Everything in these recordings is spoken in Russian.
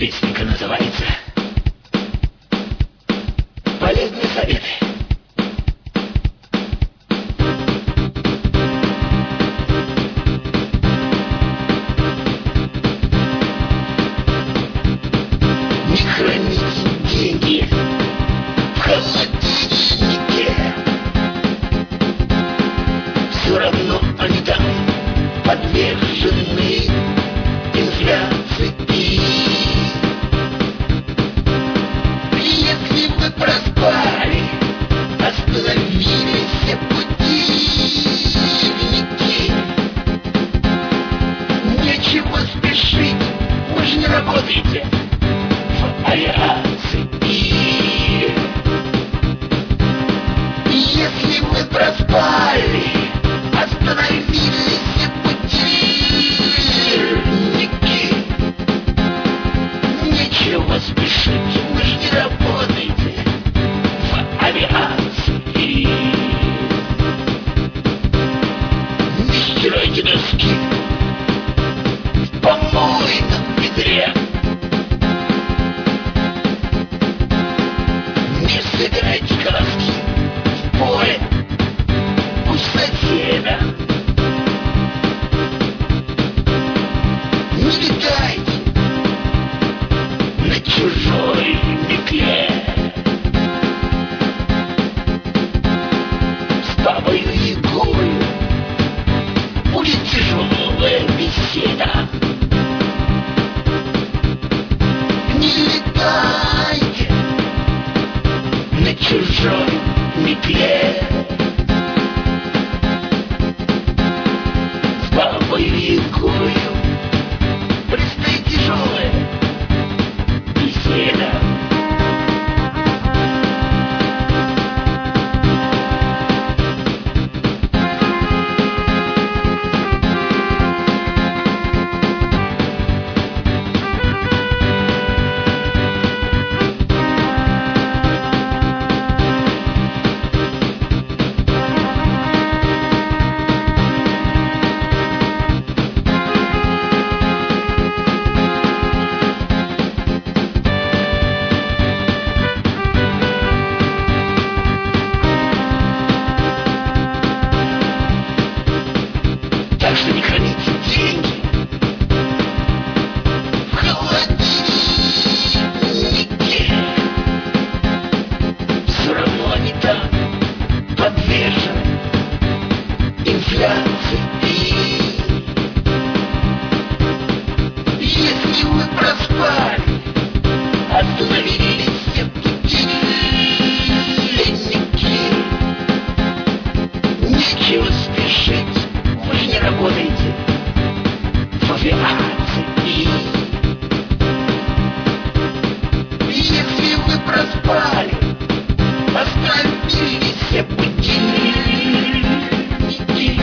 Песенка называется «Полезные советы». Не храните деньги в холодильнике, все равно они там подвержены инфляции. Если вы проспали, остановились все будильники, нечего спешить, вы же не работаете в авиации. Если вы проспали, остановились все будильники, нечего спешить, вы же не работаете в авиации. Не стирайте носки в помойном ведре, не собирайте колоски в поле у соседа, не летайте на чужой метле. С бабой Ягой будет тяжелая беседа. Не летайте на чужой метле. С бабой Ягой предстоит тяжелая беседа. Так что не храните деньги в холодильнике, все равно они там подвержены инфляции. Если вы проспали, остановились все будильники, нечего спешить, вы же не работаете в авиации. Если вы проспали, остановились все будильники,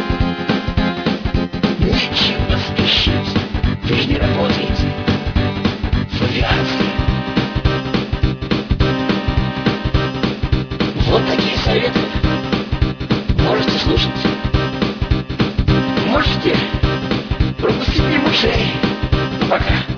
нечего спешить, вы же не работаете в авиации. Вот такие советы можете слушать. Можете пропустить мимо ушей. Пока.